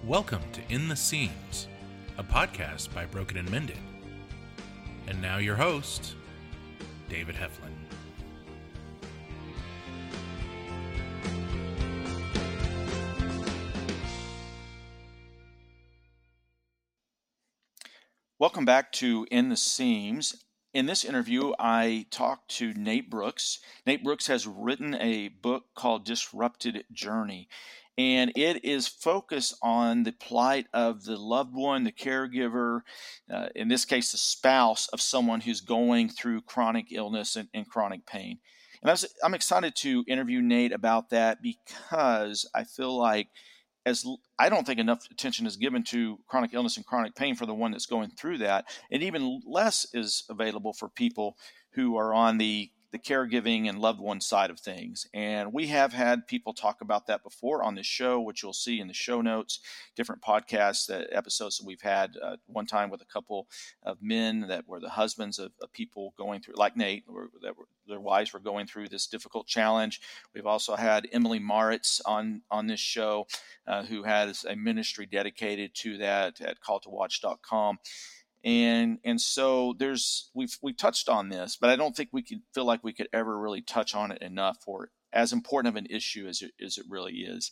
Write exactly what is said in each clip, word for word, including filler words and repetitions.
Welcome to In the Seams, a podcast by Broken and Mended. And now your host, David Heflin. Welcome back to In the Seams. In this interview, I talked to Nate Brooks. Nate Brooks has written a book called Disrupted Journey, and it is focused on the plight of the loved one, the caregiver, uh, in this case, the spouse of someone who's going through chronic illness and, and chronic pain. And I was, I'm excited to interview Nate about that because I feel like As I don't think enough attention is given to chronic illness and chronic pain for the one that's going through that, and even less is available for people who are on the, the caregiving and loved one side of things. And we have had people talk about that before on this show, which you'll see in the show notes, different podcasts, that episodes that we've had, uh, one time with a couple of men that were the husbands of, of people going through, like Nate, were, that were, their wives were going through this difficult challenge. We've also had Emily Moritz on, on this show, uh, who has a ministry dedicated to that at call to watch dot com. And and so there's we've we touched on this, but I don't think we could feel like we could ever really touch on it enough for as important of an issue as it, as it really is.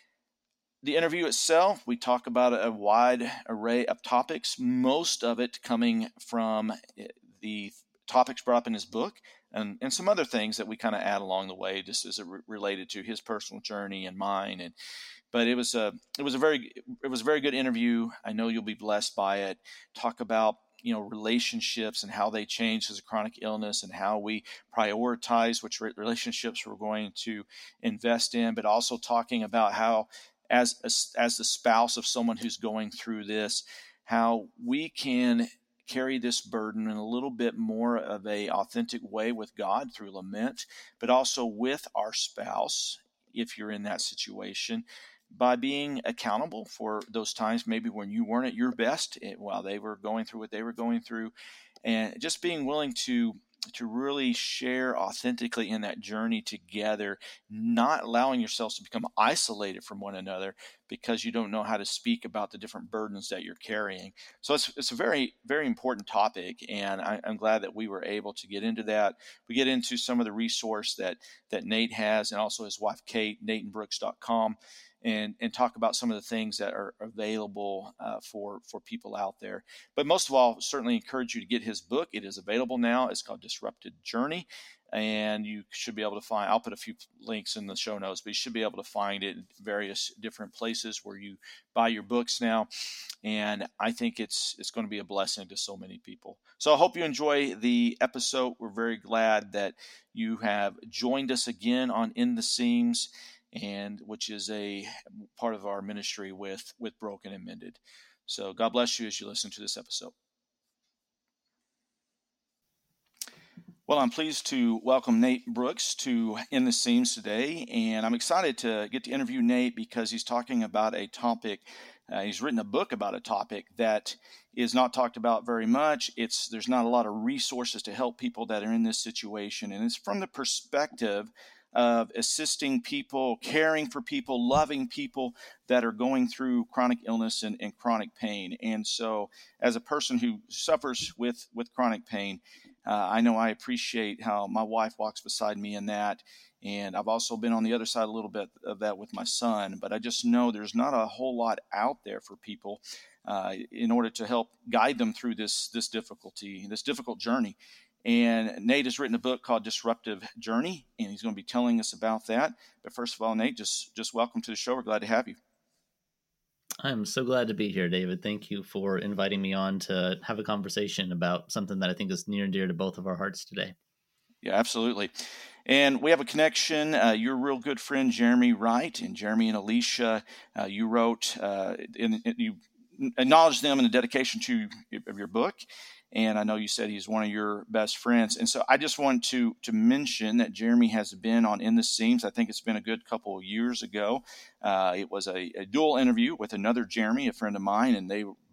The interview itself, we talk about a wide array of topics, most of it coming from the topics brought up in his book, and, and some other things that we kind of add along the way, just as it re- related to his personal journey and mine. And but it was a it was a very it was a very good interview. I know you'll be blessed by it. Talk about you know relationships and how they change as a chronic illness, and how we prioritize which re- relationships we're going to invest in, but also talking about how as a, as the spouse of someone who's going through this, how we can carry this burden in a little bit more of a authentic way with God through lament, but also with our spouse, if you're in that situation, by being accountable for those times maybe when you weren't at your best while they were going through what they were going through, and just being willing to to really share authentically in that journey together, not allowing yourselves to become isolated from one another because you don't know how to speak about the different burdens that you're carrying. So it's it's a very, very important topic, and I, I'm glad that we were able to get into that. We get into some of the resource that, that Nate has, and also his wife, Kate, nate and brooks dot com. And, and talk about some of the things that are available uh, for, for people out there. But most of all, certainly encourage you to get his book. It is available now. It's called Disrupted Journey. And you should be able to find, I'll put a few links in the show notes, but you should be able to find it in various different places where you buy your books now. And I think it's it's going to be a blessing to so many people. So I hope you enjoy the episode. We're very glad that you have joined us again on In the Seams, and which is a part of our ministry with, with Broken and Mended. So God bless you as you listen to this episode. Well, I'm pleased to welcome Nate Brooks to In the Seams today, and I'm excited to get to interview Nate because he's talking about a topic. Uh, he's written a book about a topic that is not talked about very much. It's there's not a lot of resources to help people that are in this situation, and it's from the perspective of assisting people, caring for people, loving people that are going through chronic illness and, and chronic pain. And so as a person who suffers with, with chronic pain, uh, I know I appreciate how my wife walks beside me in that. And I've also been on the other side a little bit of that with my son. But I just know there's not a whole lot out there for people uh, in order to help guide them through this, this difficulty, this difficult journey. And Nate has written a book called Disruptive Journey, and he's going to be telling us about that. But first of all, Nate, just, just welcome to the show. We're glad to have you. I'm so glad to be here, David. Thank you for inviting me on to have a conversation about something that I think is near and dear to both of our hearts today. Yeah, absolutely. And we have a connection. Uh, your real good friend, Jeremy Wright, and Jeremy and Alicia, uh, you wrote, uh, in, in, you acknowledged them in the dedication to of your book. And I know you said he's one of your best friends. And so I just want to to mention that Jeremy has been on In the Seams. I think it's been a good couple of years ago. Uh, it was a, a dual interview with another Jeremy, a friend of mine, and they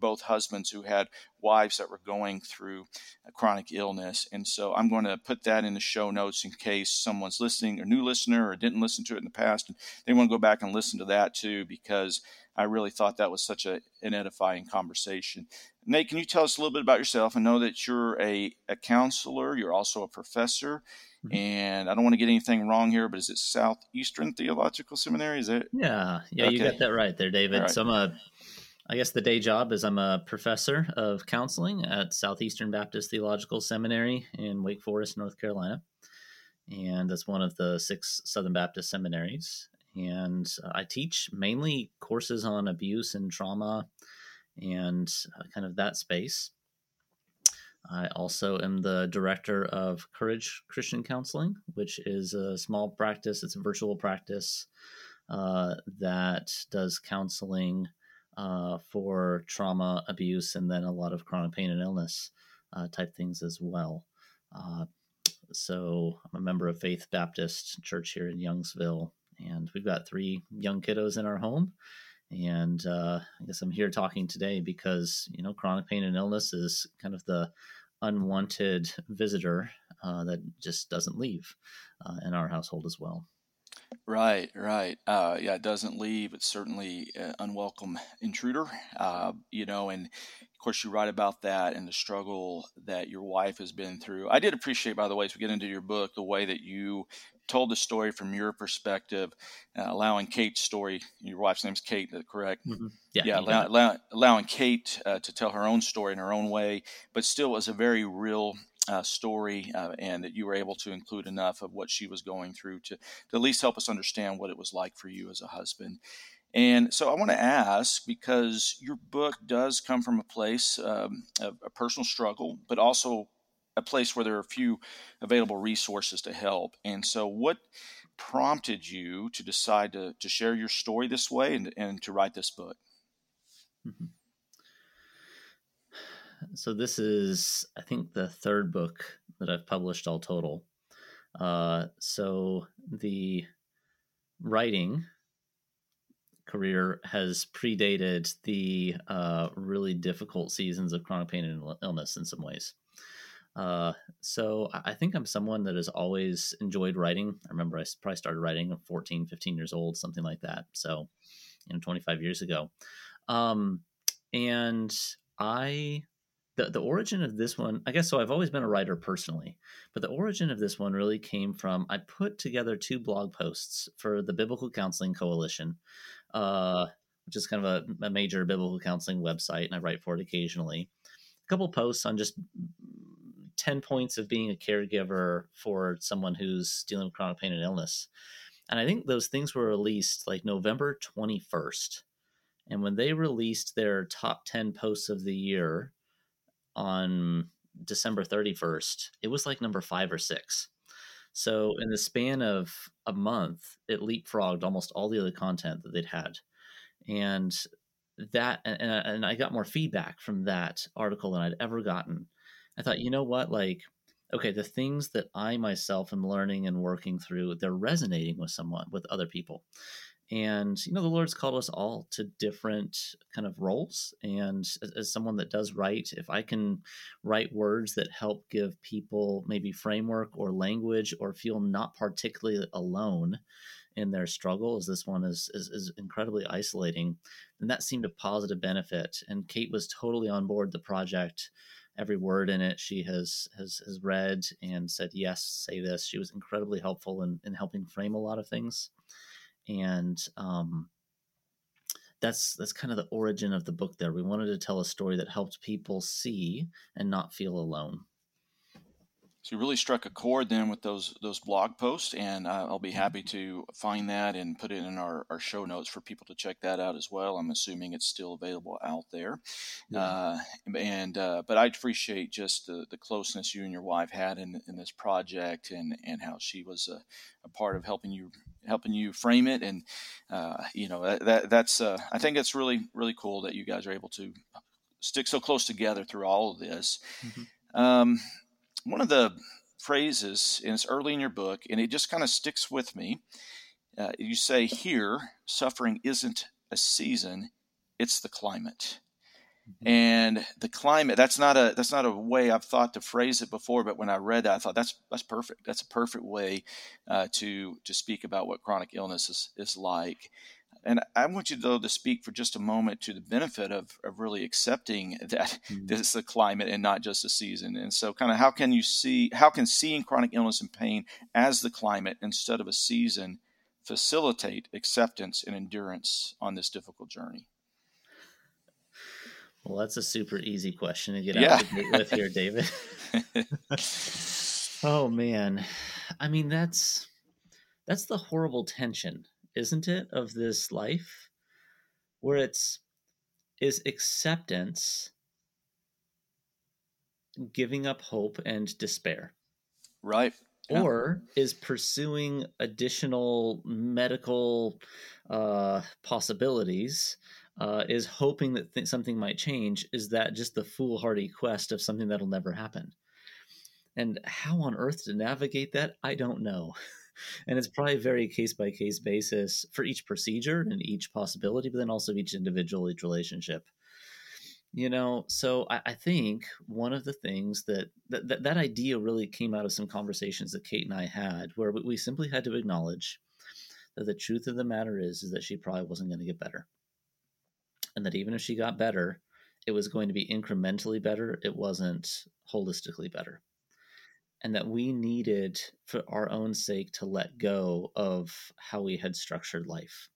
both husbands who had wives that were going through a chronic illness. And so I'm going to put that in the show notes in case someone's listening, a new listener, or didn't listen to it in the past, and they want to go back and listen to that too, because I really thought that was such a, an edifying conversation. Nate, can you tell us a little bit about yourself? I know that you're a, a counselor. You're also a professor. Mm-hmm. And I don't want to get anything wrong here, but is it Southeastern Theological Seminary? Is it? Yeah. Yeah, okay. You got that right there, David. Right. So I'm a, I guess the day job is I'm a professor of counseling at Southeastern Baptist Theological Seminary in Wake Forest, North Carolina. And that's one of the six Southern Baptist seminaries. And I teach mainly courses on abuse and trauma and kind of that space. I also am the director of Courage Christian Counseling, which is a small practice. It's a virtual practice uh, that does counseling uh, for trauma, abuse, and then a lot of chronic pain and illness uh, type things as well. Uh, so I'm a member of Faith Baptist Church here in Youngsville, and we've got three young kiddos in our home. And uh, I guess I'm here talking today because, you know, chronic pain and illness is kind of the unwanted visitor uh, that just doesn't leave uh, in our household as well. Right, right. Uh, yeah, it doesn't leave. It's certainly an unwelcome intruder, uh, you know, and of course you write about that and the struggle that your wife has been through. I did appreciate, by the way, as we get into your book, the way that you told the story from your perspective, uh, allowing Kate's story. Your wife's name's Kate, is that correct? Mm-hmm. Yeah, yeah allow, allow, allowing Kate uh, to tell her own story in her own way, but still was a very real uh, story, uh, and that you were able to include enough of what she was going through to, to at least help us understand what it was like for you as a husband. And so I want to ask, because your book does come from a place um, of a personal struggle, but also a place where there are a few available resources to help. And so what prompted you to decide to, to share your story this way and, and to write this book? Mm-hmm. So this is, I think, the third book that I've published all total. Uh, so the writing career has predated the uh, really difficult seasons of chronic pain and illness in some ways. Uh, so I think I'm someone that has always enjoyed writing. I remember I probably started writing at fourteen, fifteen years old, something like that. So, you know, twenty-five years ago. Um, and I, the, the origin of this one, I guess, so I've always been a writer personally, but the origin of this one really came from, I put together two blog posts for the Biblical Counseling Coalition, uh, which is kind of a, a major biblical counseling website, and I write for it occasionally. A couple posts on just ten points of being a caregiver for someone who's dealing with chronic pain and illness. And I think those things were released like November twenty-first. And when they released their top ten posts of the year on December thirty-first, it was like number five or six. So in the span of a month, it leapfrogged almost all the other content that they'd had. And that, and, and I got more feedback from that article than I'd ever gotten. I thought, you know what, like, okay, the things that I myself am learning and working through, they're resonating with someone, with other people. And, you know, the Lord's called us all to different kind of roles. And as, as someone that does write, if I can write words that help give people maybe framework or language or feel not particularly alone in their struggle, as this one is, is, is incredibly isolating, then that seemed a positive benefit. And Kate was totally on board the project. Every word in it she has has has read and said, yes, say this. She was incredibly helpful in, in helping frame a lot of things. And um, that's that's kind of the origin of the book there. We wanted to tell a story that helped people see and not feel alone. So you really struck a chord then with those those blog posts, and uh, I'll be happy to find that and put it in our, our show notes for people to check that out as well. I'm assuming it's still available out there. Yeah. Uh, and uh, but I appreciate just the, the closeness you and your wife had in, in this project, and, and how she was a, a part of helping you helping you frame it. And uh, you know that, that that's uh, I think it's really really cool that you guys are able to stick so close together through all of this. Mm-hmm. Um, One of the phrases, and it's early in your book, and it just kind of sticks with me. Uh, you say here, suffering isn't a season, it's the climate. And the climate, that's not a that's not a way I've thought to phrase it before, but when I read that, I thought that's that's perfect. That's a perfect way uh, to to speak about what chronic illness is, is like. And I want you, though, to speak for just a moment to the benefit of, of really accepting that Mm-hmm. this is a climate and not just a season. And so kind of how can you see, how can seeing chronic illness and pain as the climate instead of a season facilitate acceptance and endurance on this difficult journey? Well, that's a super easy question to get Yeah. out the gate with here, David. Oh man. I mean, that's that's the horrible tension, isn't it, of this life, where it's is acceptance giving up hope and despair? Right. Yeah. Or is pursuing additional medical uh, possibilities, uh, is hoping that th- something might change, is that just the foolhardy quest of something that'll never happen? And how on earth to navigate that, I don't know. And it's probably very case by case basis for each procedure and each possibility, but then also each individual, each relationship. You know, so I, I think one of the things that, that that that idea really came out of some conversations that Kate and I had, where we, we simply had to acknowledge that the truth of the matter is, is that she probably wasn't going to get better, and that even if she got better, it was going to be incrementally better. It wasn't holistically better, and that we needed, for our own sake, to let go of how we had structured life.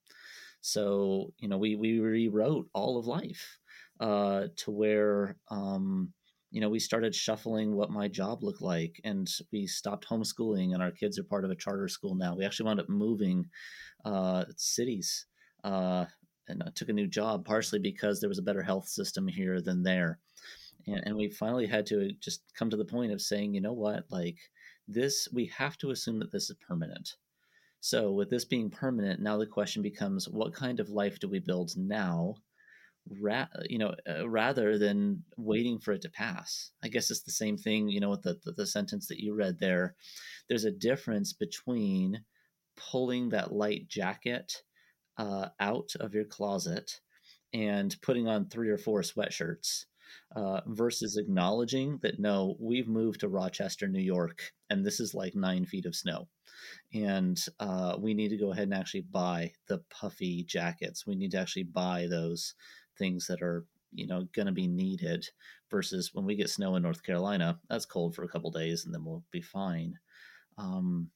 So, you know, we, we rewrote all of life uh, to where, um, you know, we started shuffling what my job looked like, and we stopped homeschooling, and our kids are part of a charter school now. We actually wound up moving uh, cities uh, and I took a new job, partially because there was a better health system here than there. And, and we finally had to just come to the point of saying, you know what, like this, we have to assume that this is permanent. So, with this being permanent, now the question becomes, what kind of life do we build now, ra- you know, uh, rather than waiting for it to pass? I guess it's the same thing, you know, with the, the, the sentence that you read there. There's a difference between pulling that light jacket uh, out of your closet and putting on three or four sweatshirts uh, versus acknowledging that, no, we've moved to Rochester, New York, and this is like nine feet of snow. And uh, we need to go ahead and actually buy the puffy jackets. We need to actually buy those things that are, you know, going to be needed, versus when we get snow in North Carolina, that's cold for a couple days and then we'll be fine. Um,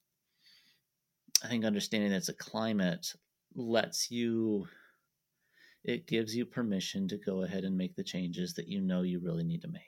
I think understanding that it's a climate lets you, it gives you permission to go ahead and make the changes that you know you really need to make.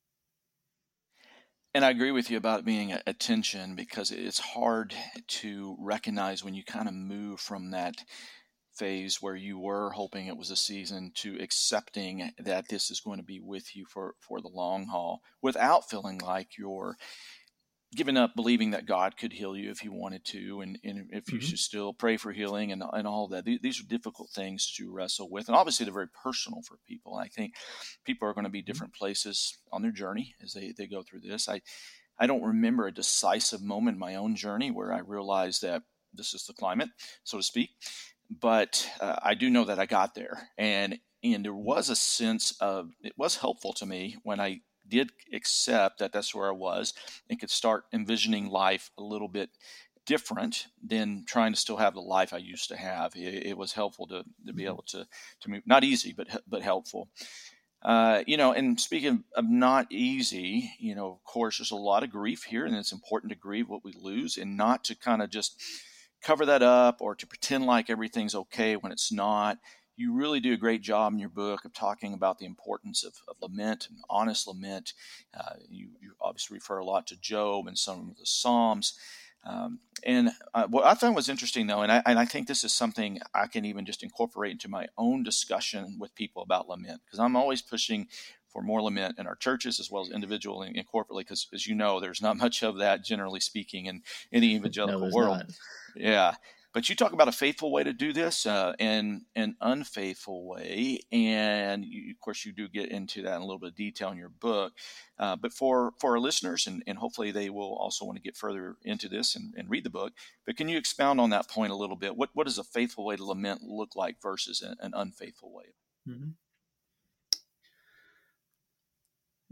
And I agree with you about it being a, a tension, because it's hard to recognize when you kind of move from that phase where you were hoping it was a season to accepting that this is going to be with you for, for the long haul, without feeling like you're giving up believing that God could heal you if he wanted to, and, and if you Mm-hmm. should still pray for healing and, and all of that. These are difficult things to wrestle with. And obviously they're very personal for people. I think people are going to be different places on their journey as they, they go through this. I, I don't remember a decisive moment in my own journey where I realized that this is the climate, so to speak. But uh, I do know that I got there. And, and there was a sense of, it was helpful to me when I did accept that that's where I was and could start envisioning life a little bit different than trying to still have the life I used to have. It, it was helpful to, to be able to, to move, not easy, but, but helpful. Uh, you know, and speaking of not easy, you know, of course, there's a lot of grief here, and it's important to grieve what we lose and not to kind of just cover that up or to pretend like everything's okay when it's not. You really do a great job in your book of talking about the importance of, of lament and honest lament. Uh, you, you obviously refer a lot to Job and some of the Psalms. Um, and uh, what I found was interesting, though, and I, and I think this is something I can even just incorporate into my own discussion with people about lament, because I'm always pushing for more lament in our churches as well as individually and corporately, because, as you know, there's not much of that, generally speaking, in, in the evangelical no, world. Not. Yeah. But you talk about a faithful way to do this uh, and an unfaithful way. And you, of course, you do get into that in a little bit of detail in your book. Uh, but for, for our listeners, and, and hopefully they will also want to get further into this and, and read the book, but can you expound on that point a little bit? What, what does a faithful way to lament look like versus an, an unfaithful way? Mm-hmm.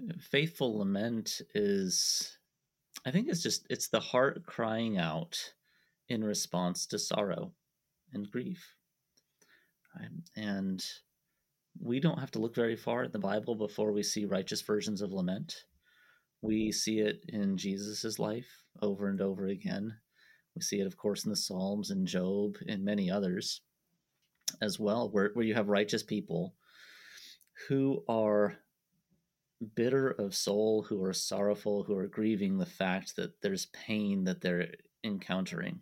Faithful lament is, I think it's just, it's the heart crying out in response to sorrow and grief. Right? And we don't have to look very far in the Bible before we see righteous versions of lament. We see it in Jesus's life over and over again. We see it, of course, in the Psalms and Job and many others as well, where, where you have righteous people who are bitter of soul, who are sorrowful, who are grieving the fact that there's pain that they're encountering.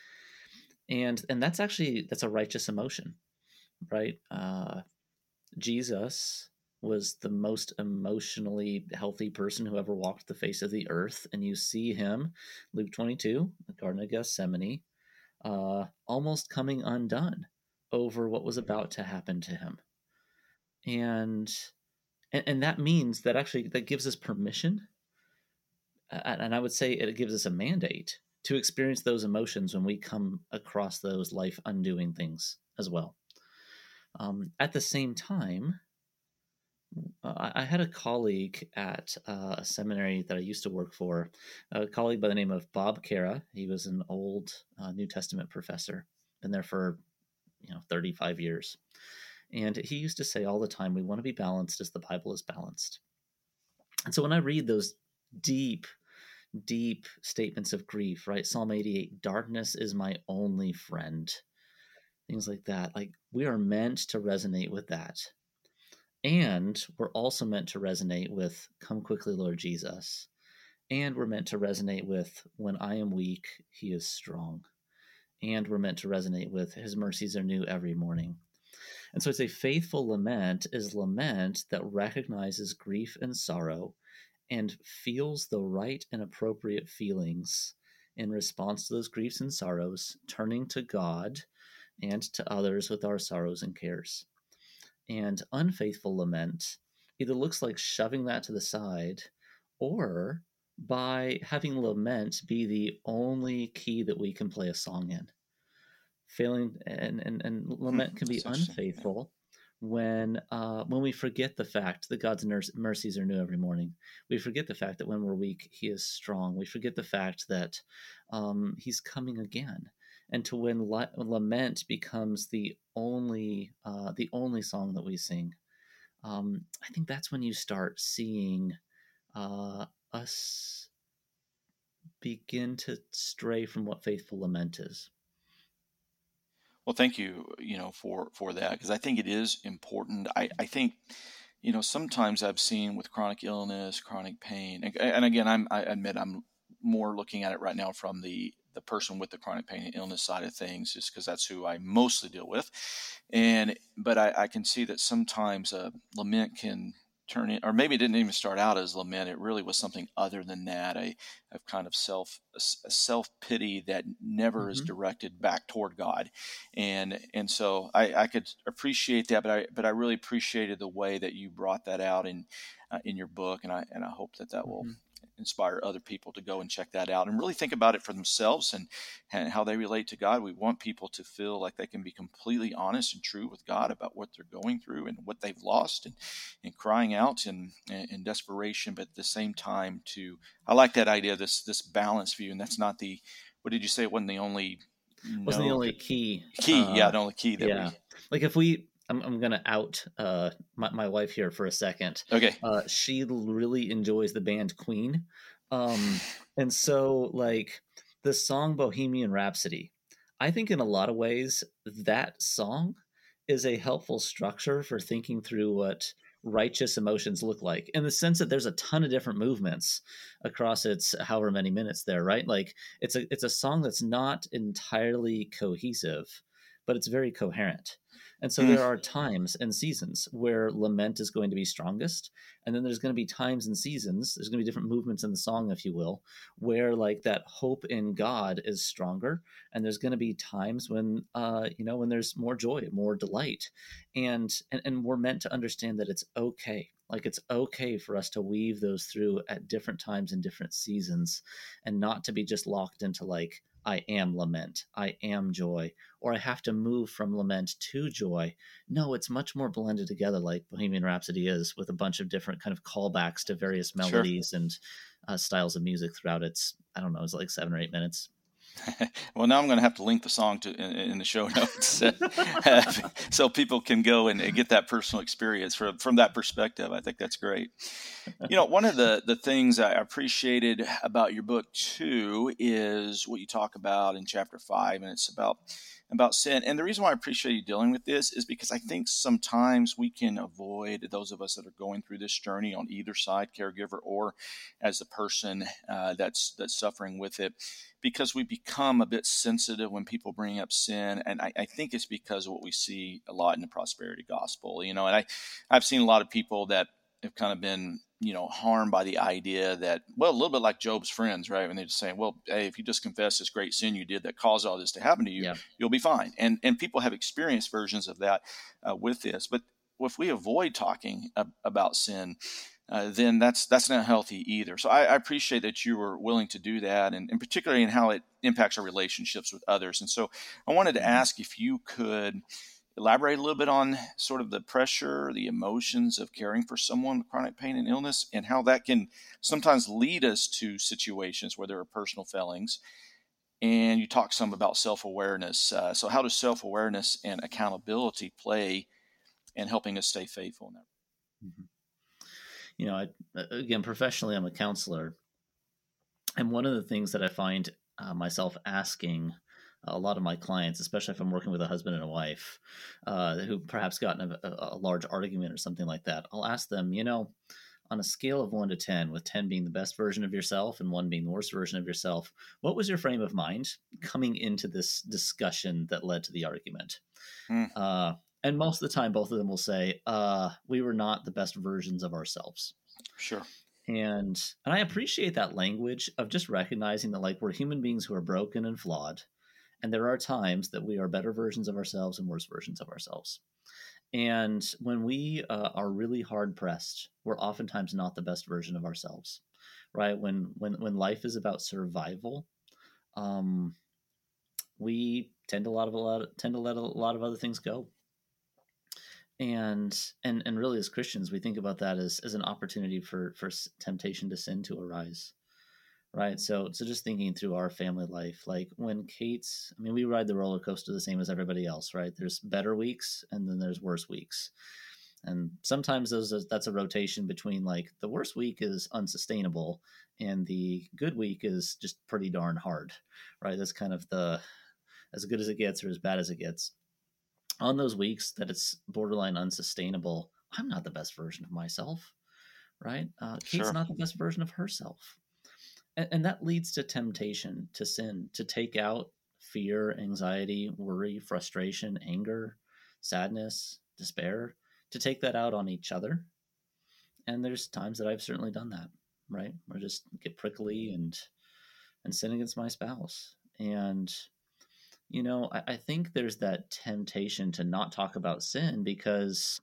And and that's actually, that's a righteous emotion, right? Uh, Jesus was the most emotionally healthy person who ever walked the face of the earth. And you see him, Luke twenty-two, the Garden of Gethsemane, uh, almost coming undone over what was about to happen to him. And, and and that means that actually that gives us permission, and I would say it gives us a mandate to experience those emotions when we come across those life undoing things as well. Um, at the same time, uh, I had a colleague at uh, a seminary that I used to work for, a colleague by the name of Bob Cara. He was an old uh, New Testament professor, been there for you know thirty-five years. And he used to say all the time, we want to be balanced as the Bible is balanced. And so when I read those deep, deep statements of grief, right? Psalm eighty-eight, darkness is my only friend. Things like that. Like, we are meant to resonate with that. And we're also meant to resonate with, come quickly, Lord Jesus. And we're meant to resonate with, when I am weak, he is strong. And we're meant to resonate with, his mercies are new every morning. And so it's a faithful lament is lament that recognizes grief and sorrow and feels the right and appropriate feelings in response to those griefs and sorrows, turning to God and to others with our sorrows and cares. And unfaithful lament either looks like shoving that to the side, or by having lament be the only key that we can play a song in. Failing and, and, and lament Hmm, can be unfaithful when uh, when we forget the fact that God's mercies are new every morning. We forget the fact that when we're weak, he is strong. We forget the fact that um, he's coming again. And to when la- lament becomes the only uh, the only song that we sing, um, I think that's when you start seeing uh, us begin to stray from what faithful lament is. Well, thank you, you know, for for that, because I think it is important. I, I think, you know, sometimes I've seen with chronic illness, chronic pain, and, and again, I'm I admit I'm more looking at it right now from the the person with the chronic pain and illness side of things, just because that's who I mostly deal with. And but I, I can see that sometimes a lament can turn in, or maybe it didn't even start out as lament. It really was something other than that. A, a kind of self a self pity that never mm-hmm. is directed back toward God, and and so I, I could appreciate that, but I but I really appreciated the way that you brought that out in uh, in your book, and I and I hope that that mm-hmm. will inspire other people to go and check that out and really think about it for themselves and, and how they relate to God. We want people to feel like they can be completely honest and true with God about what they're going through and what they've lost, and, and crying out in, in desperation, but at the same time to, I like that idea, this, this balanced view. And that's not the, what did you say? It wasn't the only, wasn't the only key. Key. Uh, yeah. The only key that yeah. we, like if we, I'm, I'm going to out uh, my, my wife here for a second. Okay. Uh, she really enjoys the band Queen. Um, and so, like, the song Bohemian Rhapsody, I think in a lot of ways, that song is a helpful structure for thinking through what righteous emotions look like, in the sense that there's a ton of different movements across its however many minutes there, right? Like, it's a it's a song that's not entirely cohesive, but it's very coherent. And so there are times and seasons where lament is going to be strongest. And then there's going to be times and seasons, there's going to be different movements in the song, if you will, where like that hope in God is stronger. And there's going to be times when, uh, you know, when there's more joy, more delight. And, and, and we're meant to understand that it's okay. Like, it's okay for us to weave those through at different times and different seasons, and not to be just locked into like, I am lament, I am joy, or I have to move from lament to joy. No, it's much more blended together, like Bohemian Rhapsody is, with a bunch of different kind of callbacks to various Sure. melodies and uh, styles of music throughout its, I don't know, it's like seven or eight minutes. Well, now I'm going to have to link the song to in, in the show notes, so people can go and get that personal experience from from that perspective. I think that's great. You know, one of the the things I appreciated about your book too is what you talk about in chapter five, and it's about about sin. And the reason why I appreciate you dealing with this is because I think sometimes we can avoid, those of us that are going through this journey on either side, caregiver or as the person uh, that's that's suffering with it, because we become a bit sensitive when people bring up sin. And I, I think it's because of what we see a lot in the prosperity gospel, you know, and I, I've seen a lot of people that have kind of been, you know, harmed by the idea that, well, a little bit like Job's friends, right? When they're just saying, well, hey, if you just confess this great sin you did that caused all this to happen to you, Yeah. you'll be fine. And, and people have experienced versions of that uh, with this. But if we avoid talking ab- about sin, Uh, then that's that's not healthy either. So I, I appreciate that you were willing to do that, and, and particularly in how it impacts our relationships with others. And so I wanted to ask if you could elaborate a little bit on sort of the pressure, the emotions of caring for someone with chronic pain and illness, and how that can sometimes lead us to situations where there are personal failings. And you talk some about self-awareness. Uh, so how does self-awareness and accountability play in helping us stay faithful in that? Mm-hmm. You know, I, again, professionally, I'm a counselor. And one of the things that I find uh, myself asking a lot of my clients, especially if I'm working with a husband and a wife uh, who perhaps got in a, a large argument or something like that, I'll ask them, you know, on a scale of one to ten, with ten being the best version of yourself and one being the worst version of yourself, what was your frame of mind coming into this discussion that led to the argument? Mm. Uh, and most of the time, both of them will say, uh, we were not the best versions of ourselves. Sure. And and I appreciate that language of just recognizing that, like, we're human beings who are broken and flawed, and there are times that we are better versions of ourselves and worse versions of ourselves. And when we uh, are really hard pressed, we're oftentimes not the best version of ourselves, right? When when when life is about survival, um, we tend to a lot of a lot tend to let a lot of other things go. And and and really, as Christians, we think about that as as an opportunity for for temptation to sin to arise, right? So so just thinking through our family life, like when Kate's, I mean, we ride the roller coaster the same as everybody else, right? There's better weeks and then there's worse weeks. And sometimes those that's a rotation between, like, the worst week is unsustainable and the good week is just pretty darn hard, right? That's kind of the as good as it gets or as bad as it gets. On those weeks that it's borderline unsustainable, I'm not the best version of myself, right? Uh, Kate's Sure. not the best version of herself. And, and that leads to temptation to sin, to take out fear, anxiety, worry, frustration, anger, sadness, despair, to take that out on each other. And there's times that I've certainly done that, right? Or just get prickly and and sin against my spouse. And you know, I, I think there's that temptation to not talk about sin because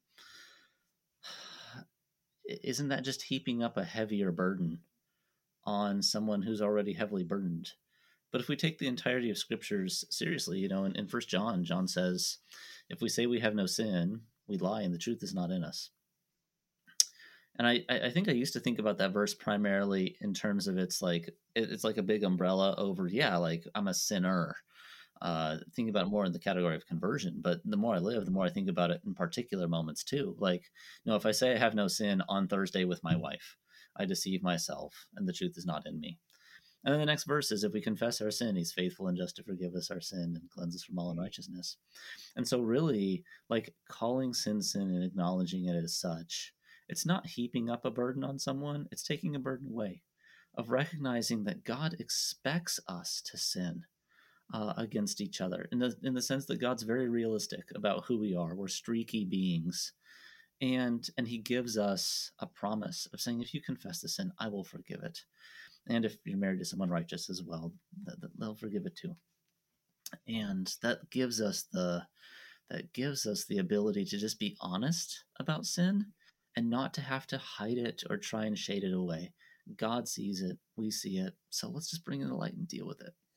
isn't that just heaping up a heavier burden on someone who's already heavily burdened? But if we take the entirety of scriptures seriously, you know, in, in First John, John says, if we say we have no sin, we lie and the truth is not in us. And I, I think I used to think about that verse primarily in terms of it's like it's like a big umbrella over, yeah, like I'm a sinner. Uh, think about it more in the category of conversion. But the more I live, the more I think about it in particular moments too. Like, you know, if I say I have no sin on Thursday with my wife, I deceive myself and the truth is not in me. And then the next verse is, if we confess our sin, he's faithful and just to forgive us our sin and cleanse us from all unrighteousness. And so really, like, calling sin sin and acknowledging it as such, it's not heaping up a burden on someone, it's taking a burden away, of recognizing that God expects us to sin uh, against each other, in the in the sense that God's very realistic about who we are. We're streaky beings, and and He gives us a promise of saying, if you confess the sin, I will forgive it. And if you're married to someone righteous as well, they'll forgive it too. And that gives us the that gives us the ability to just be honest about sin and not to have to hide it or try and shade it away. God sees it, we see it, so let's just bring it to light and deal with it.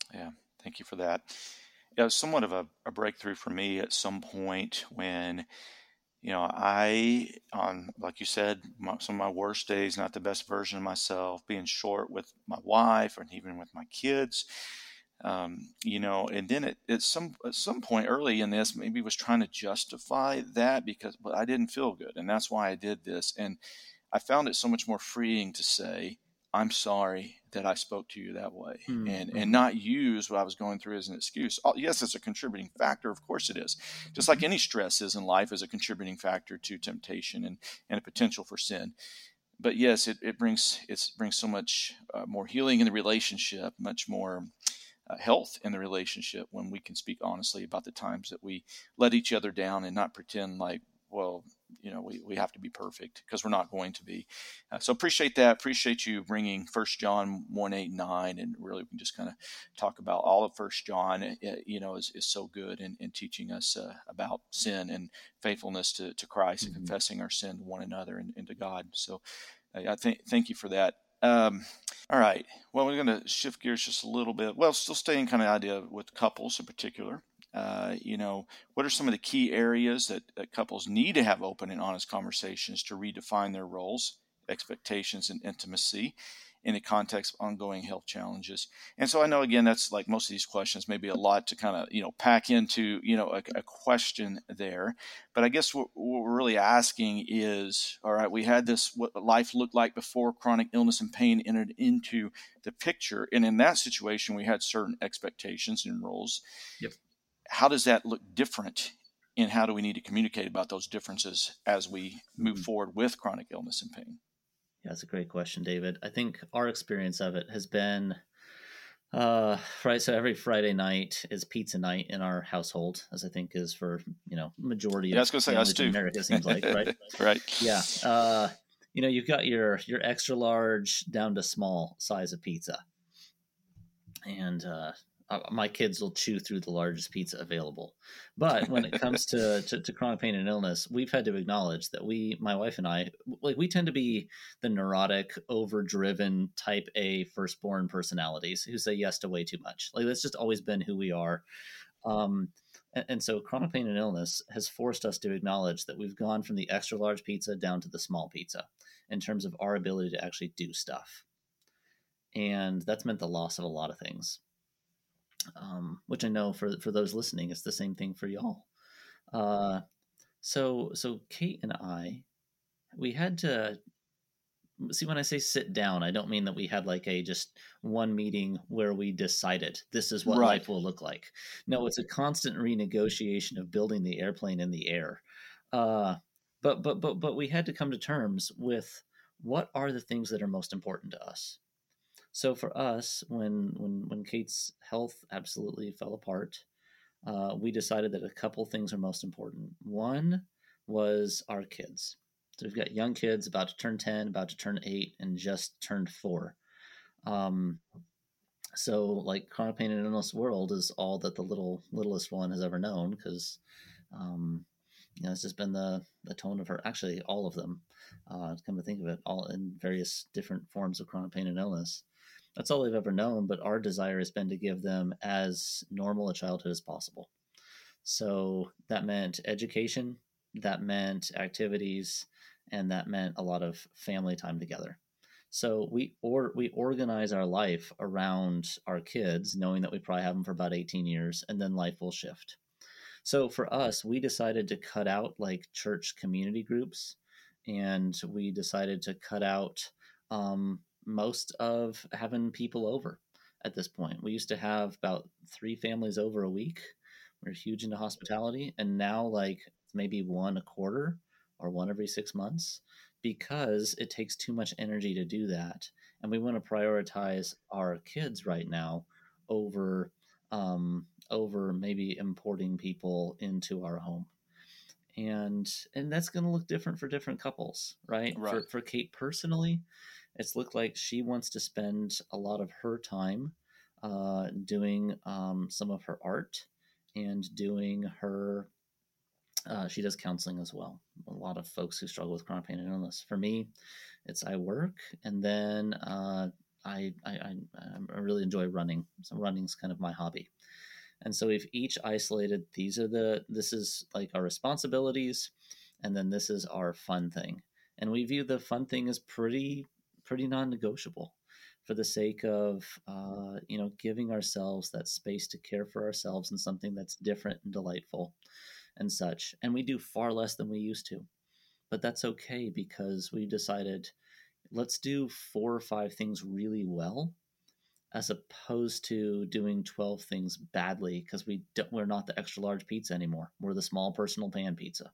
Yeah, thank you for that. Yeah, it was somewhat of a, a breakthrough for me at some point when, you know, I, on, like you said, my, some of my worst days, not the best version of myself, being short with my wife and even with my kids, um, you know, and then it, at some at some point early in this, maybe was trying to justify that because, but I didn't feel good, and that's why I did this. And I found it so much more freeing to say, I'm sorry that I spoke to you that way, and and Mm-hmm. not use what I was going through as an excuse. Oh, yes, it's a contributing factor. Of course it is. Just like any stress is in life is a contributing factor to temptation and, and a potential for sin. But yes, it, it brings it brings so much uh, more healing in the relationship, much more uh, health in the relationship when we can speak honestly about the times that we let each other down and not pretend like, well, you know, we, we have to be perfect, because we're not going to be. Uh, so appreciate that. Appreciate you bringing First John one, eight, nine, and really we can just kind of talk about all of First John. Uh, you know, is, is so good in, in teaching us uh, about sin and faithfulness to, to Christ, and Mm-hmm. confessing our sin to one another and, and to God. So uh, I think thank you for that. Um, all right. Well, we're going to shift gears just a little bit. Well, still staying kind of idea with couples in particular. Uh, you know, what are some of the key areas that, that couples need to have open and honest conversations to redefine their roles, expectations, and intimacy in the context of ongoing health challenges? And so I know, again, that's like most of these questions, maybe a lot to kind of, you know, pack into, you know, a, a question there. But I guess what, what we're really asking is, all right, we had this, what life looked like before chronic illness and pain entered into the picture. And in that situation, we had certain expectations and roles. Yep. How does that look different? And how do we need to communicate about those differences as we move Mm-hmm. forward with chronic illness and pain? Yeah, that's a great question, David. I think our experience of it has been uh, right. So every Friday night is pizza night in our household, as I think is for, you know, majority Yeah, I of was going to say us families in too. America, it seems like, right? Right. Yeah. Uh, you know, you've got your your extra large down to small size of pizza, and uh, uh, my kids will chew through the largest pizza available. But when it comes to, to to chronic pain and illness, we've had to acknowledge that we, my wife and I, like we tend to be the neurotic, overdriven type A firstborn personalities who say yes to way too much. Like that's just always been who we are. Um, and, and so chronic pain and illness has forced us to acknowledge that we've gone from the extra large pizza down to the small pizza in terms of our ability to actually do stuff. And that's meant the loss of a lot of things, um, which I know for for those listening, it's the same thing for y'all. Uh, so so Kate and I, we had to see, when I say sit down, I don't mean that we had like a just one meeting where we decided this is what Right. life will look like. No, it's a constant renegotiation of building the airplane in the air. Uh, but but but but we had to come to terms with what are the things that are most important to us. So for us, when when when Kate's health absolutely fell apart, uh, we decided that a couple things are most important. One was our kids. So we've got young kids about to turn ten, about to turn eight, and just turned four. Um, so like chronic pain and illness world is all that the little littlest one has ever known, because um, you know, it's just been the the tone of her. Actually, all of them. Uh, come to think of it, all in various different forms of chronic pain and illness. That's all they've ever known. But our desire has been to give them as normal a childhood as possible. So that meant education, that meant activities, and that meant a lot of family time together. So we or we organize our life around our kids, knowing that we probably have them for about eighteen years, and then life will shift. So for us, we decided to cut out like church community groups, and we decided to cut out um, most of having people over at this point. We used to have about three families over a week. We're huge into hospitality, and now like maybe one a quarter or one every six months, because it takes too much energy to do that. And we want to prioritize our kids right now over um, over maybe importing people into our home. And and that's going to look different for different couples, right? Right. For for Kate personally, it's looked like she wants to spend a lot of her time uh, doing um, some of her art and doing her. Uh, she does counseling as well. A lot of folks who struggle with chronic pain and illness. For me, it's I work, and then uh, I, I, I, I really enjoy running. So running's kind of my hobby. And so we've each isolated, these are the, this is like our responsibilities, and then this is our fun thing. And we view the fun thing as pretty, pretty non-negotiable for the sake of, uh, you know, giving ourselves that space to care for ourselves in something that's different and delightful and such. And we do far less than we used to, but that's okay because we decided let's do four or five things really well as opposed to doing twelve things badly because we don't, we're not the extra large pizza anymore. We're the small personal pan pizza.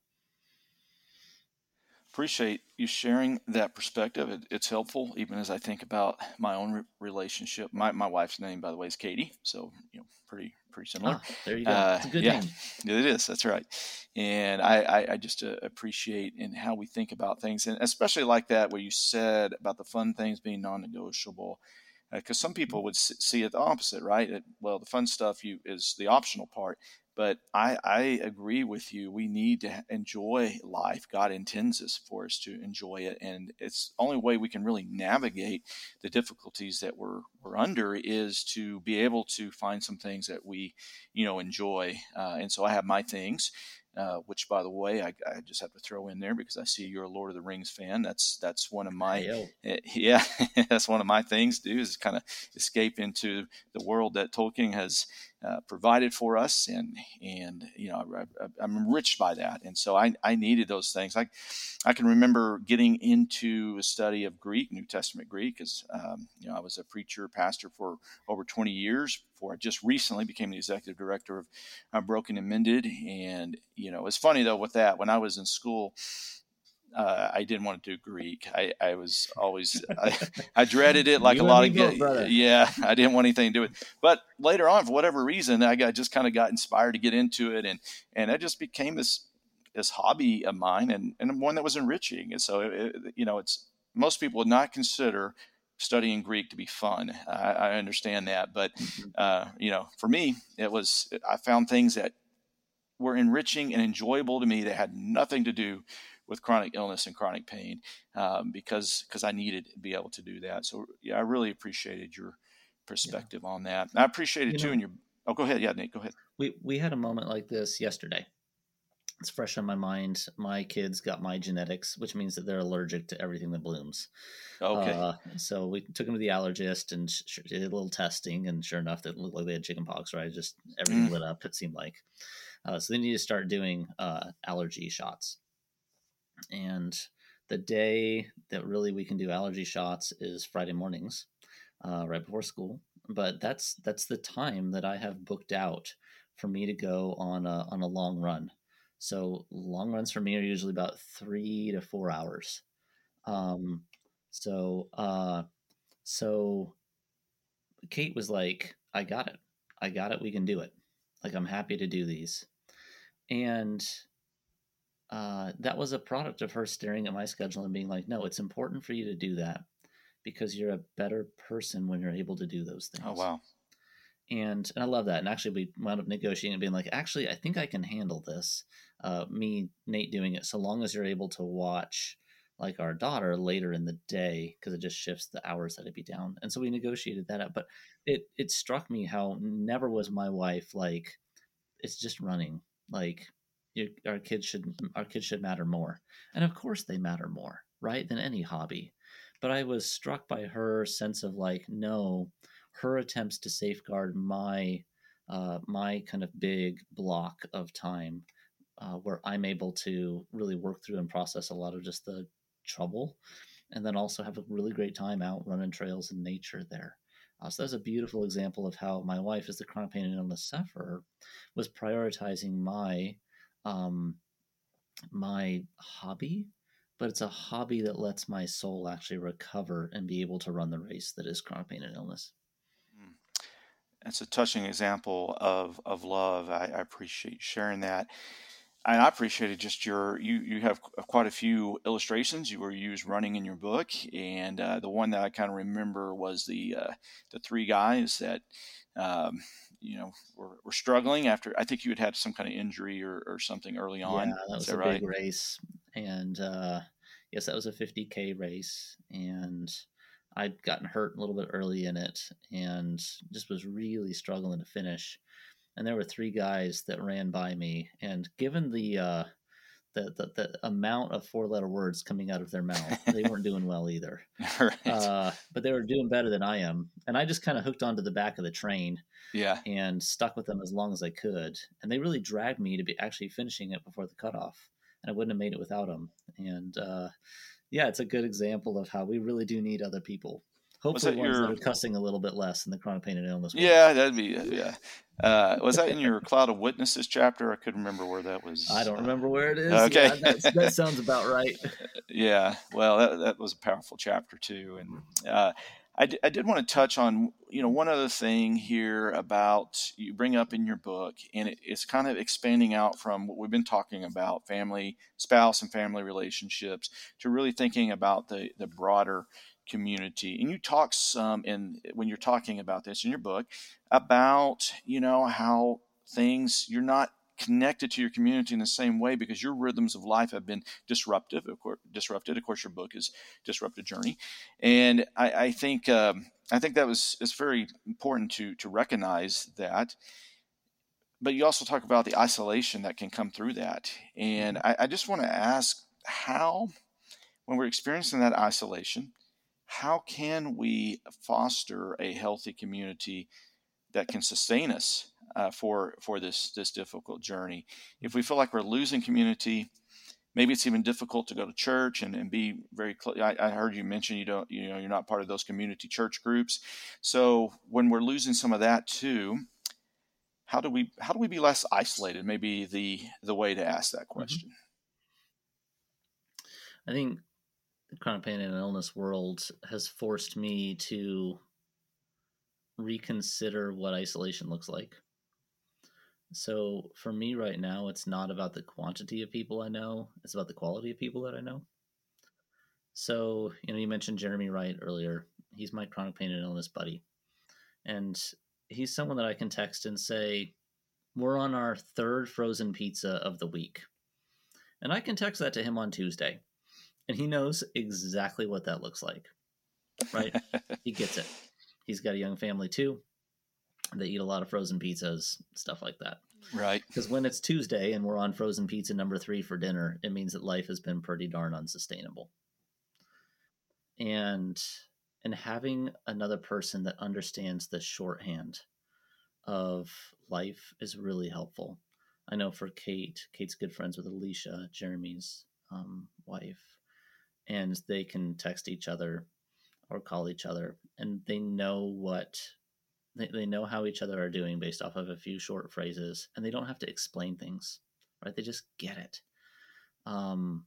Appreciate you sharing that perspective. It, it's helpful even as I think about my own re- relationship. My my wife's name, by the way, is Katie, so you know, pretty pretty similar. Ah, there you go. Uh, It's a good yeah, name. it is. That's right. And I I, I just uh, appreciate in how we think about things, and especially like that where you said about the fun things being non-negotiable. Because some people would s- see it the opposite, right? It, well, the fun stuff you is the optional part. But I, I agree with you. We need to enjoy life. God intends this for us to enjoy it, and it's the only way we can really navigate the difficulties that we're we're under is to be able to find some things that we, you know, enjoy. Uh, and so I have my things, uh, which, by the way, I, I just have to throw in there because I see you're a Lord of the Rings fan. That's that's one of my Hey, uh, yeah, that's one of my things. Do is kind of escape into the world that Tolkien has uh, provided for us, and and you know I, I, I'm enriched by that, and so I, I needed those things. I I can remember getting into a study of Greek, New Testament Greek, because um, you know I was a preacher pastor for over twenty years before I just recently became the executive director of uh, Broken and Mended, and you know it's funny though with that when I was in school. Uh, I didn't want to do Greek. I, I was always, I, I dreaded it like a you and lot me of, both, brother. yeah, I didn't want anything to do with it. But later on, for whatever reason, I got, just kind of got inspired to get into it. And, and it just became this, this hobby of mine and, and one that was enriching. And so, it, you know, it's, most people would not consider studying Greek to be fun. I, I understand that. But, Mm-hmm. uh, you know, for me, it was, I found things that were enriching and enjoyable to me that had nothing to do with chronic illness and chronic pain um, because because I needed to be able to do that. So yeah, I really appreciated your perspective yeah. on that. I appreciated You too know, in your. Oh, go ahead. Yeah, Nate, go ahead. We we had a moment like this yesterday. It's fresh on my mind. My kids got my genetics, which means that they're allergic to everything that blooms. Okay. Uh, so we took them to the allergist and sh- did a little testing, and sure enough, it looked like they had chickenpox. Right, just everything mm. lit up. It seemed like. Uh, so they need to start doing uh, allergy shots. And the day that really we can do allergy shots is Friday mornings, uh, right before school. But that's that's the time that I have booked out for me to go on a on a long run. So long runs for me are usually about three to four hours. Um, so uh, so Kate was like, "I got it, I got it. We can do it. Like I'm happy to do these." And uh, that was a product of her staring at my schedule and being like, "No, it's important for you to do that because you're a better person when you're able to do those things." Oh wow! And, and I love that. And actually, we wound up negotiating and being like, "Actually, I think I can handle this." Uh, me, Nate, doing it so long as you're able to watch like our daughter later in the day because it just shifts the hours that I'd be down. And so we negotiated that out. But it it struck me how never was my wife like, it's just running like. You, our kids should our kids should matter more, and of course they matter more, right, than any hobby. But I was struck by her sense of like, no, her attempts to safeguard my uh, my kind of big block of time uh, where I'm able to really work through and process a lot of just the trouble, and then also have a really great time out running trails in nature there. Uh, so that's a beautiful example of how my wife, as the chronic pain and illness sufferer, was prioritizing my um, my hobby, but it's a hobby that lets my soul actually recover and be able to run the race that is chronic pain and illness. That's a touching example of, of love. I, I appreciate sharing that. And I appreciated just your, you, you have quite a few illustrations you were used running in your book. And uh, the one that I kind of remember was the, uh, the three guys that, um, you know, were, were struggling after, I think you had had some kind of injury or, or something early on. Yeah, that was that a right? big race. And uh, yes, that was a fifty K race. And I'd gotten hurt a little bit early in it and just was really struggling to finish. And there were three guys that ran by me, and given the uh, the, the the amount of four letter words coming out of their mouth, they weren't doing well either. Right. Uh, but they were doing better than I am, and I just kind of hooked onto the back of the train Yeah. and stuck with them as long as I could. And they really dragged me to be actually finishing it before the cutoff, and I wouldn't have made it without them. And uh, yeah, it's a good example of how we really do need other people. Was Hopefully, that ones your? that are cussing a little bit less in the chronic pain and illness world. Yeah, that'd be yeah. Uh, was that in your Cloud of Witnesses chapter? I couldn't remember where that was. I don't uh, remember where it is. Okay. Yeah, that's, that sounds about right. Yeah, well, that, that was a powerful chapter too, and uh, I, d- I did want to touch on you know one other thing here about you bring up in your book, and it, it's kind of expanding out from what we've been talking about, family, spouse, and family relationships, to really thinking about the the broader community. And you talk some in when you're talking about this in your book about you know how things you're not connected to your community in the same way because your rhythms of life have been disruptive. Of course, disrupted. Of course, your book is Disrupted Journey, and I, I think um, I think that was it's very important to to recognize that. But you also talk about the isolation that can come through that, and I, I just want to ask how, when we're experiencing that isolation, how can we foster a healthy community that can sustain us uh, for for this this difficult journey? If we feel like we're losing community, maybe it's even difficult to go to church and, and be very close. I, I heard you mention you don't you know you're not part of those community church groups. So when we're losing some of that too, how do we how do we be less isolated? Maybe the the way to ask that question. I think the chronic pain and illness world has forced me to reconsider what isolation looks like. So for me right now, it's not about the quantity of people I know, it's about the quality of people that I know. So, you know, you mentioned Jeremy Wright earlier. He's my chronic pain and illness buddy. And he's someone that I can text and say, we're on our third frozen pizza of the week. And I can text that to him on Tuesday. And he knows exactly what that looks like, right? He gets it. He's got a young family too. They eat a lot of frozen pizzas, stuff like that. Right. Because when it's Tuesday and we're on frozen pizza number three for dinner, it means that life has been pretty darn unsustainable. And and having another person that understands the shorthand of life is really helpful. I know for Kate, Kate's good friends with Alicia, Jeremy's um, wife, and they can text each other or call each other, and they know what they, they know how each other are doing based off of a few short phrases, and they don't have to explain things, right? They just get it. Um,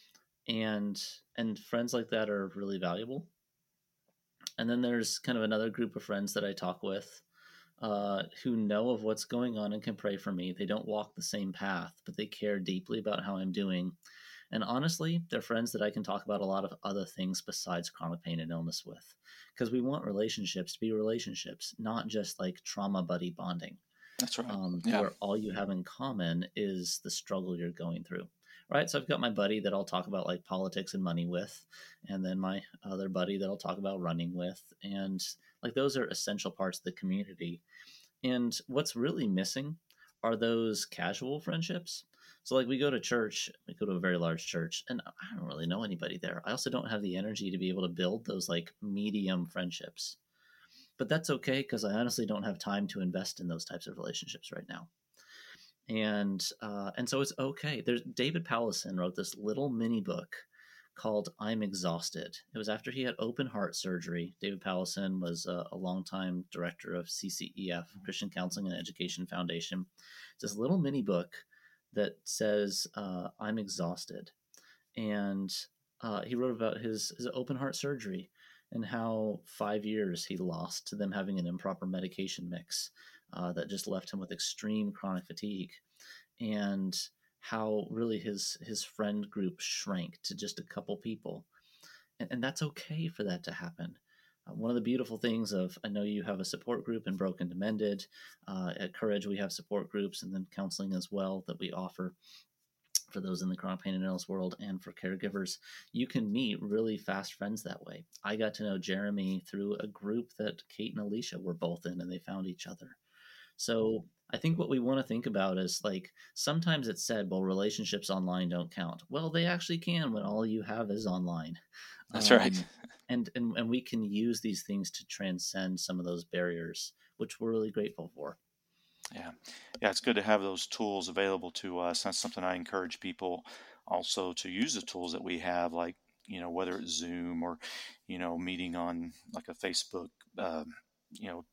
and and friends like that are really valuable. And then there's kind of another group of friends that I talk with uh, who know of what's going on and can pray for me. They don't walk the same path, but they care deeply about how I'm doing. And honestly, they're friends that I can talk about a lot of other things besides chronic pain and illness with. Because we want relationships to be relationships, not just like trauma buddy bonding. That's right. Um, Yeah. Where all you have in common is the struggle you're going through. Right. So I've got my buddy that I'll talk about like politics and money with, and then my other buddy that I'll talk about running with. And like those are essential parts of the community. And what's really missing are those casual friendships. So like we go to church, we go to a very large church, and I don't really know anybody there. I also don't have the energy to be able to build those like medium friendships. But that's okay because I honestly don't have time to invest in those types of relationships right now. And uh, and so it's okay. There's David Powlison wrote this little mini book called "I'm Exhausted." It was after he had open heart surgery. David Powlison was a, a longtime director of C C E F, Christian Counseling and Education Foundation. It's this little mini book that says uh, "I'm exhausted," and uh, he wrote about his his open heart surgery and how five years he lost to them having an improper medication mix uh, that just left him with extreme chronic fatigue, and how really his his friend group shrank to just a couple people, and, and that's okay for that to happen. Uh, one of the beautiful things of I know you have a support group in Broken to Mended. Uh, at Courage, we have support groups and then counseling as well that we offer for those in the chronic pain and illness world and for caregivers, you can meet really fast friends that way. I got to know Jeremy through a group that Kate and Alicia were both in, and they found each other. So I think what we want to think about is, like, sometimes it's said, well, relationships online don't count. Well, they actually can when all you have is online. That's right. Um, and, and, and we can use these things to transcend some of those barriers, which we're really grateful for. Yeah. Yeah, it's good to have those tools available to us. That's something I encourage people also to use the tools that we have, like, you know, whether it's Zoom or, you know, meeting on like a Facebook, um, you know,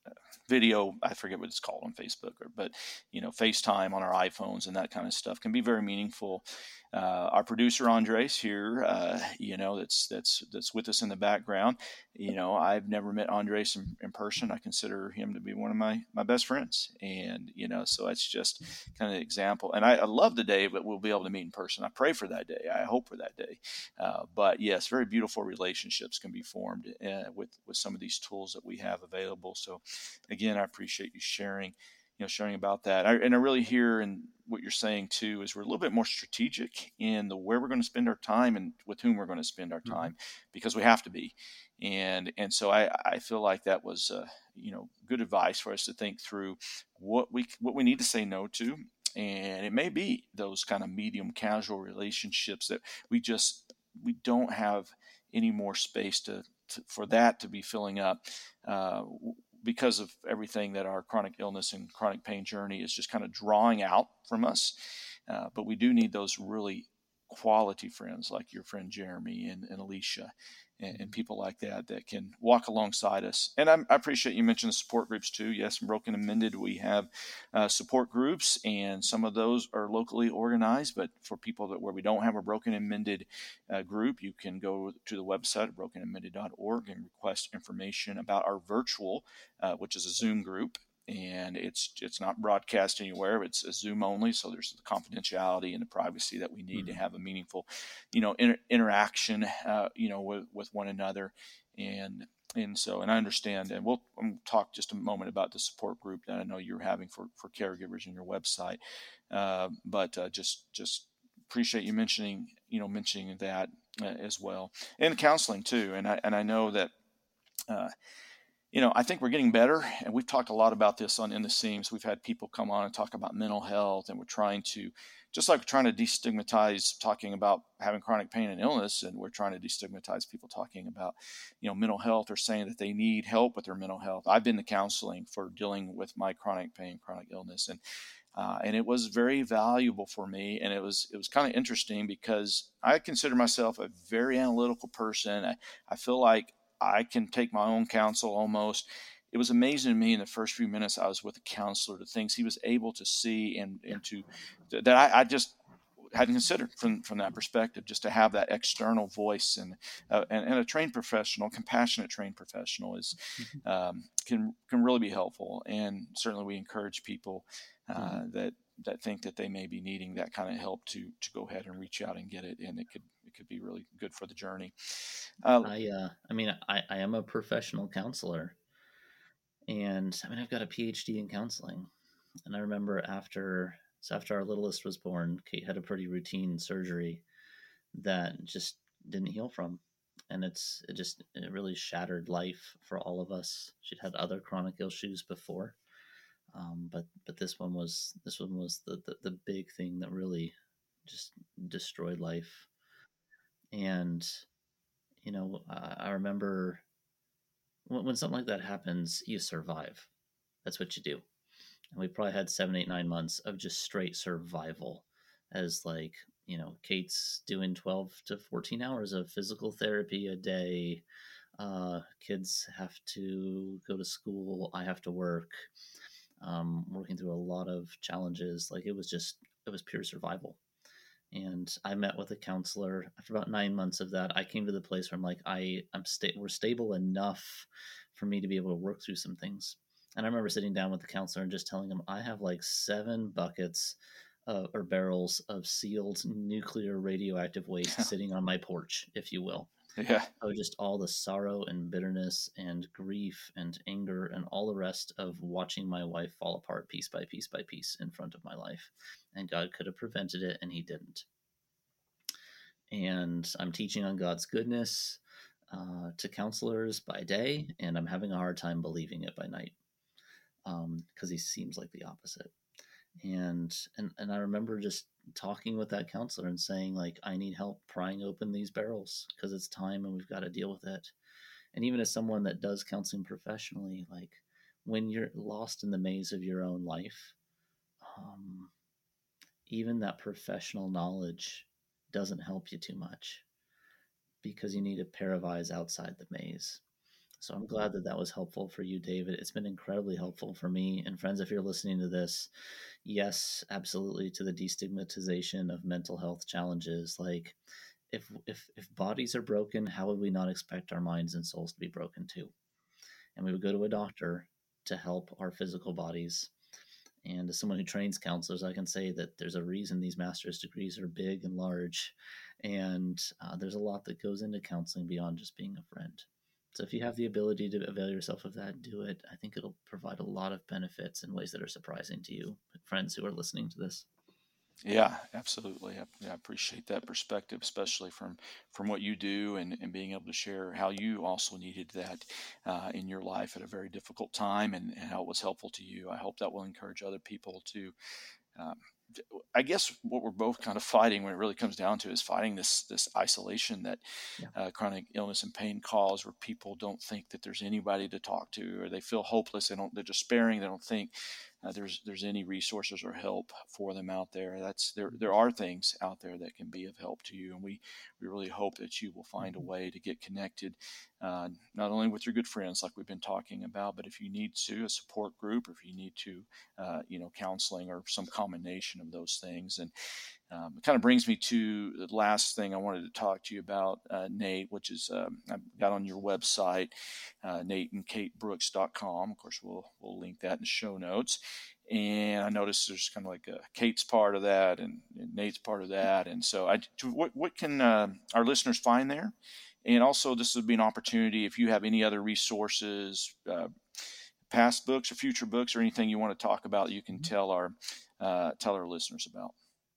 video, I forget what it's called on Facebook, or, but, you know, FaceTime on our iPhones and that kind of stuff can be very meaningful. Uh, our producer Andres here, uh, you know, that's that's that's with us in the background. You know, I've never met Andres in, in person. I consider him to be one of my my best friends, and you know, so it's just kind of an example. And I, I love the day, but we'll be able to meet in person. I pray for that day. I hope for that day. Uh, but yes, very beautiful relationships can be formed uh, with with some of these tools that we have available. So, again, I appreciate you sharing. You know, sharing about that. I, and I really hear in what you're saying too is we're a little bit more strategic in the where we're going to spend our time and with whom we're going to spend our time, mm-hmm. because we have to be. And and so I, I feel like that was uh, you know, good advice for us to think through what we what we need to say no to. And it may be those kind of medium casual relationships that we just we don't have any more space to, to for that to be filling up. Uh, because of everything that our chronic illness and chronic pain journey is just kind of drawing out from us. Uh, but we do need those really quality friends like your friend Jeremy and, and Alicia and, and people like that that can walk alongside us. And I'm, I appreciate you mentioned the support groups too. Yes, in Broken and Mended, we have uh, support groups, and some of those are locally organized. But for people that where we don't have a Broken and Mended uh, group, you can go to the website at broken and mended dot org and request information about our virtual, uh, which is a Zoom group. And it's it's not broadcast anywhere. It's a Zoom only, so there's the confidentiality and the privacy that we need mm-hmm. to have a meaningful, you know, inter- interaction, uh, you know, with, with one another. And and so, and I understand, and we'll, we'll talk just a moment about the support group that I know you're having for, for caregivers in your website. Uh, but uh, just just appreciate you mentioning, you know, mentioning that uh, as well, and counseling too. And I and I know that. Uh, You know, I think we're getting better, and we've talked a lot about this on In the Seams. We've had people come on and talk about mental health, and we're trying to, just like we're trying to destigmatize talking about having chronic pain and illness, and we're trying to destigmatize people talking about, you know, mental health or saying that they need help with their mental health. I've been to counseling for dealing with my chronic pain, chronic illness, and uh, and it was very valuable for me. And it was it was kind of interesting because I consider myself a very analytical person. I, I feel like I can take my own counsel almost. It was amazing to me in the first few minutes I was with a counselor, the things he was able to see and, and to that I, I just hadn't considered from, from that perspective, just to have that external voice and, uh, and, and a trained professional, compassionate trained professional is, um, can, can really be helpful. And certainly we encourage people uh, mm-hmm. that, that think that they may be needing that kind of help to, to go ahead and reach out and get it. And it could, it could be really good for the journey. Uh, I, uh, I mean, I, I am a professional counselor, and I mean, I've got a P H D in counseling. And I remember after, so after our littlest was born, Kate had a pretty routine surgery that just didn't heal from. And it's, it just, it really shattered life for all of us. She'd had other chronic issues before. Um, but, but this one was, this one was the, the, the big thing that really just destroyed life. And, you know, I, I remember when, when something like that happens, you survive. That's what you do. And we probably had seven, eight, nine months of just straight survival as, like, you know, Kate's doing twelve to fourteen hours of physical therapy a day. Uh, kids have to go to school. I have to work. Um, working through a lot of challenges. Like, it was just, it was pure survival. And I met with a counselor after about nine months of that. I came to the place where I'm like, I, I'm sta- we're stable enough for me to be able to work through some things. And I remember sitting down with the counselor and just telling him, I have like seven buckets uh, or barrels of sealed nuclear radioactive waste sitting on my porch, if you will. Yeah. Oh, just all the sorrow and bitterness and grief and anger and all the rest of watching my wife fall apart piece by piece by piece in front of my life. And God could have prevented it, and He didn't. And I'm teaching on God's goodness uh, to counselors by day, and I'm having a hard time believing it by night because um, He seems like the opposite. And, and and I remember just talking with that counselor and saying, like, I need help prying open these barrels because it's time and we've got to deal with it. And even as someone that does counseling professionally, like, when you're lost in the maze of your own life, um, even that professional knowledge doesn't help you too much because you need a pair of eyes outside the maze. So I'm glad that that was helpful for you, David. It's been incredibly helpful for me. And friends, if you're listening to this, yes, absolutely to the destigmatization of mental health challenges. Like, if if if bodies are broken, how would we not expect our minds and souls to be broken too? And we would go to a doctor to help our physical bodies. And as someone who trains counselors, I can say that there's a reason these master's degrees are big and large. And uh, there's a lot that goes into counseling beyond just being a friend. So if you have the ability to avail yourself of that, do it. I think it'll provide a lot of benefits in ways that are surprising to you, friends who are listening to this. Yeah, absolutely. I, I appreciate that perspective, especially from from what you do and, and being able to share how you also needed that uh, in your life at a very difficult time and, and how it was helpful to you. I hope that will encourage other people to um, I guess what we're both kind of fighting when it really comes down to is fighting this this isolation that Yeah. uh, chronic illness and pain cause, where people don't think that there's anybody to talk to, or they feel hopeless. They don't. They're despairing. They don't think uh, there's there's any resources or help for them out there. That's there. There are things out there that can be of help to you, and we we really hope that you will find a way to get connected, uh, not only with your good friends like we've been talking about, but if you need to, a support group, or if you need to, uh, you know, counseling or some combination of those things. And um, it kind of brings me to the last thing I wanted to talk to you about, uh, Nate, which is um, I got on your website, uh, nate and kate brooks dot com. Of course, we'll we'll link that in the show notes. And I noticed there's kind of like a Kate's part of that and, and Nate's part of that. And so, I what what can uh, our listeners find there? And also, this would be an opportunity if you have any other resources, uh, past books or future books, or anything you want to talk about, you can tell our uh, tell our listeners about.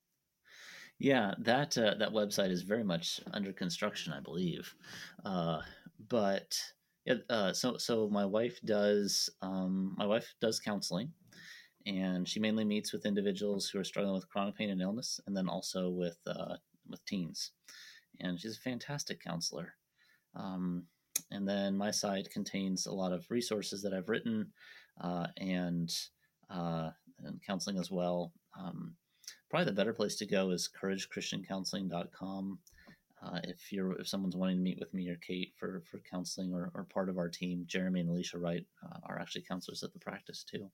Yeah, that uh, that website is very much under construction, I believe. Uh, but yeah, uh, so so my wife does um, my wife does counseling, and she mainly meets with individuals who are struggling with chronic pain and illness, and then also with uh, with teens. And she's a fantastic counselor. Um, and then my site contains a lot of resources that I've written uh, and uh, and counseling as well. Um, probably the better place to go is courage christian counseling dot com. Uh, if you're if someone's wanting to meet with me or Kate for for counseling or, or part of our team, Jeremy and Alicia Wright uh, are actually counselors at the practice too.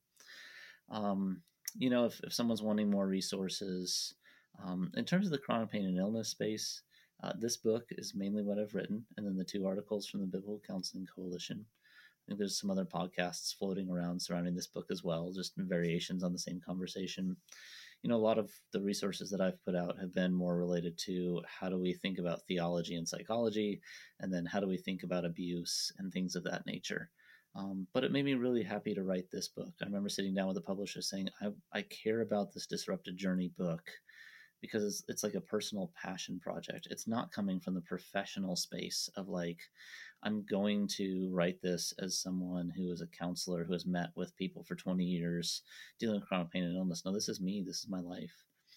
Um, you know, if, if someone's wanting more resources, um, in terms of the chronic pain and illness space, uh, this book is mainly what I've written, and then the two articles from the Biblical Counseling Coalition. I think there's some other podcasts floating around surrounding this book as well, just variations on the same conversation. You know, a lot of the resources that I've put out have been more related to how do we think about theology and psychology, and then how do we think about abuse and things of that nature. Um, but it made me really happy to write this book. I remember sitting down with the publisher saying, I, I care about this Disrupted Journey book because it's, it's like a personal passion project. It's not coming from the professional space of like, I'm going to write this as someone who is a counselor who has met with people for twenty years dealing with chronic pain and illness. No, this is me. This is my life.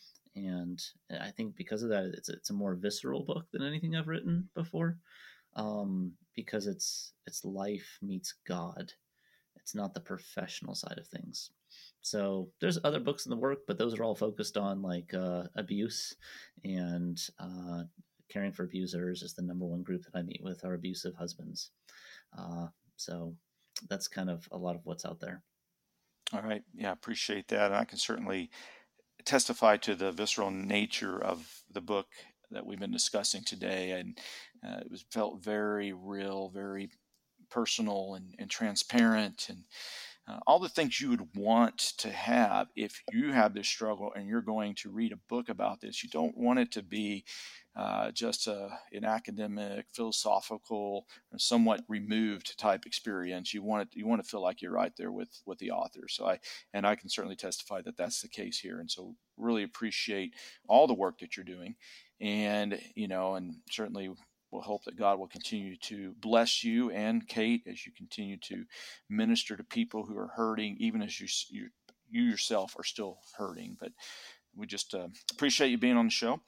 And I think because of that, it's, it's a more visceral book than anything I've written before. Um, because it's it's life meets God. It's not the professional side of things. So there's other books in the work, but those are all focused on like uh, abuse and uh, caring for abusers is the number one group that I meet with are abusive husbands. Uh, so that's kind of a lot of what's out there. All right. Yeah, I appreciate that. And I can certainly testify to the visceral nature of the book that we've been discussing today. And uh, it was felt very real, very personal and, and transparent. And uh, all the things you would want to have if you have this struggle and you're going to read a book about this. You don't want it to be uh, just a, an academic, philosophical, somewhat removed type experience. You want it, you want to feel like you're right there with with the author. So I and I can certainly testify that that's the case here. And so really appreciate all the work that you're doing, and you know, and certainly we'll hope that God will continue to bless you and Kate as you continue to minister to people who are hurting, even as you you, you yourself are still hurting. But we just uh, appreciate you being on the show.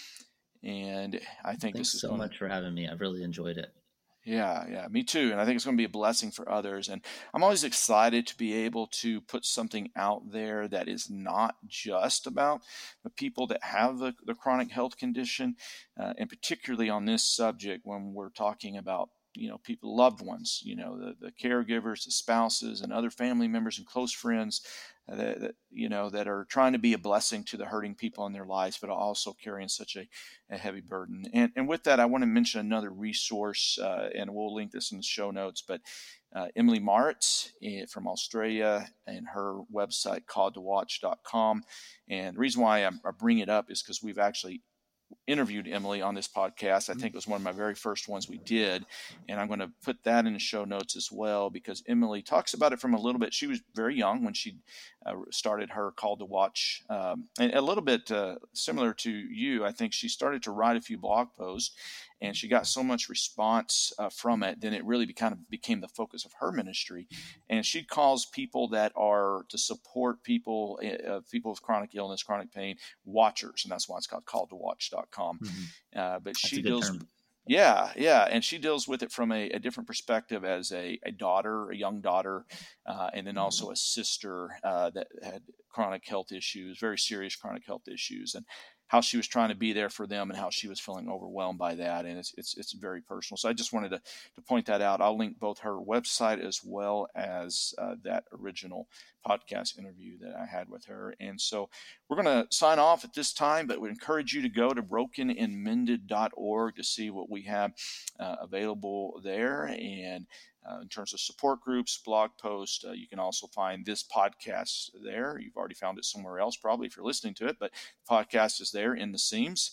And I think Thanks this is so going much for having me. I've really enjoyed it. Yeah, yeah, me too. And I think it's going to be a blessing for others. And I'm always excited to be able to put something out there that is not just about the people that have the, the chronic health condition, uh, and particularly on this subject when we're talking about, you know, people, loved ones, you know, the, the caregivers, the spouses, and other family members and close friends that, that, you know, that are trying to be a blessing to the hurting people in their lives, but also carrying such a, a heavy burden. And, and with that, I want to mention another resource, uh, and we'll link this in the show notes, but uh, Emily Maritz from Australia and her website, called to watch dot com. And the reason why I, I bring it up is because we've actually interviewed Emily on this podcast. I think it was one of my very first ones we did, and I'm going to put that in the show notes as well, because Emily talks about it from a little bit. She was very young when she uh, started her Called to Watch, um, and a little bit uh, similar to you. I think she started to write a few blog posts, and she got so much response uh, from it, then it really be, kind of became the focus of her ministry. And she calls people that are to support people, uh, people with chronic illness, chronic pain, watchers, and that's why it's called called to watch dot com. Mm-hmm. Uh, but that's she deals, term. yeah, yeah, and she deals with it from a, a different perspective as a, a daughter, a young daughter, uh, and then also a sister uh, that had chronic health issues, very serious chronic health issues, and how she was trying to be there for them and how she was feeling overwhelmed by that. And it's it's it's very personal. So I just wanted to, to point that out. I'll link both her website as well as uh, that original podcast interview that I had with her. And so we're going to sign off at this time, but we encourage you to go to broken and mended dot org to see what we have uh, available there. And Uh, in terms of support groups, blog posts, uh, you can also find this podcast there. You've already found it somewhere else, probably, if you're listening to it, but the podcast is there in the Seams.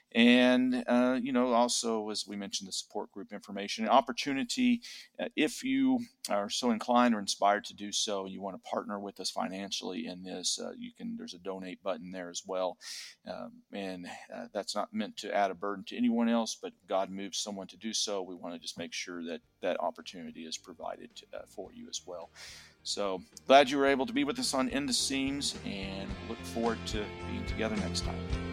And, uh, you know, also, as we mentioned, the support group information and opportunity. Uh, if you are so inclined or inspired to do so, and you want to partner with us financially in this, uh, you can, there's a donate button there as well. Um, and uh, that's not meant to add a burden to anyone else, but God moves someone to do so. We want to just make sure that that opportunity is provided to, uh, for you as well. So glad you were able to be with us on In the Seams, and look forward to being together next time.